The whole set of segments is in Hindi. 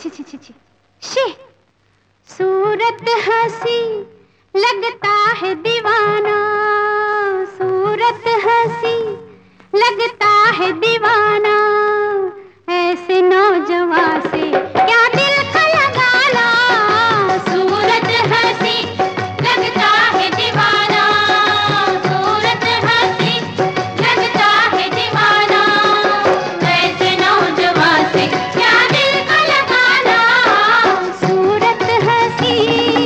छी छी छी छी शी। सूरत हंसी लगता है दीवाना, सूरत हंसी लगता है दीवाना, ऐसे नौजवान से क्या दिल का लगाना। सूरत हंसी लगता है दीवाना, सूरत हंसी लगता है दीवाना, ऐसे नौजवान से क्या दिल का लगाना। सूरत हंसी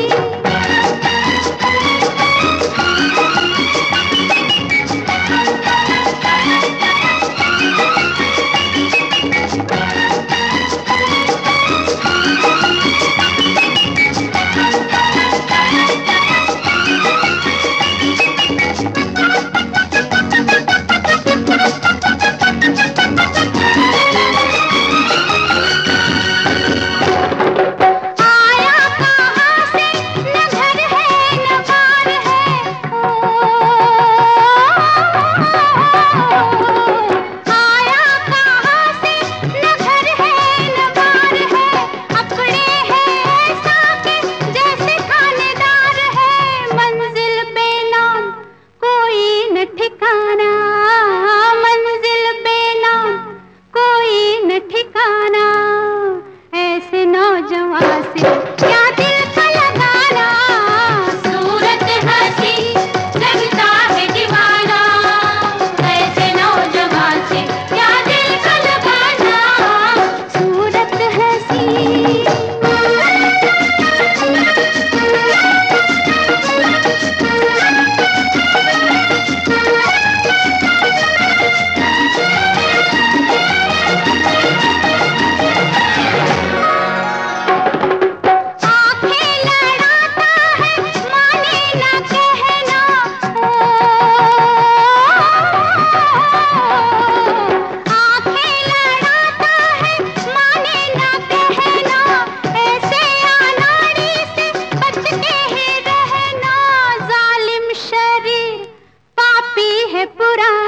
ठिकाना, ऐसे नौजवान से क्या दिल का लगाना। सूरत हंसी लगता है दीवाना, ऐसे नौजवान से क्या दिल का लगाना। सूरत हंसी है पुराना।